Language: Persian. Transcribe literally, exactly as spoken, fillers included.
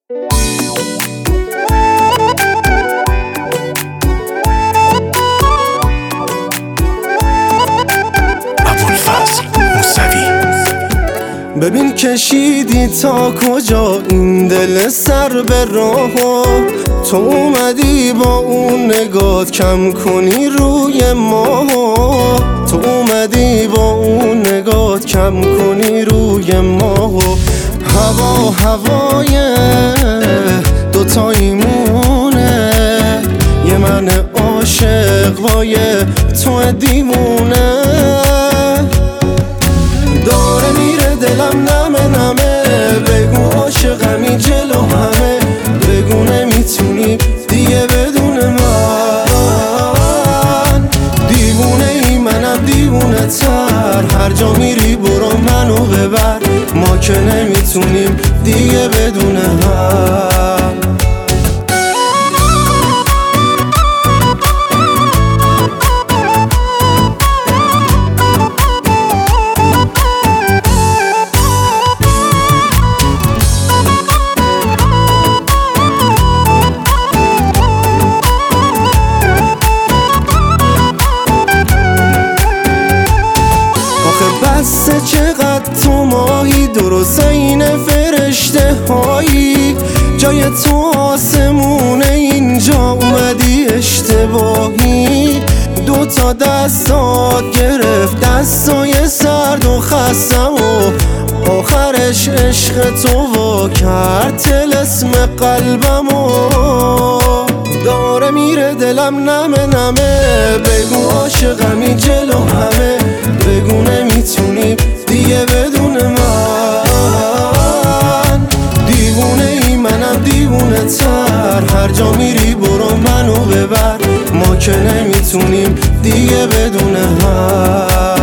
ببین کشیدی تا کجا این دل سر به راه، تو اومدی با اون نگات کم کنی روی ما، تو اومدی با اون نگات کم کنی روی ما. هوا هوای دوتاییمونه، یه من عاشق با یه تو دیوونه، داره میره دلم نمه نمه، بگو عاشقمی جلو همه، بگو نمیتونی دیگه بدون من، دیوونه ای منم دیوونه تر، هر جا میری برو منو ببر، ما که نمیتونیم دیگه بدون هم. بسه چقدر تو ماهی، درست این فرشته هایی، جای تو آسمونه اینجا اومدی اشتباهی، دو تا دستات گرفت دستای سرد و خستم و آخرش عشق تو وا کرد طلسم قلبمو، داره میره دلم نمه نمه، بگو عاشقمی جلو همه، بگو نمیتونی دیگه بدون من، دیوونه ای منم دیوونه تر، هر جا میری برو منو ببر، ما که نمیتونیم دیگه بدون هم.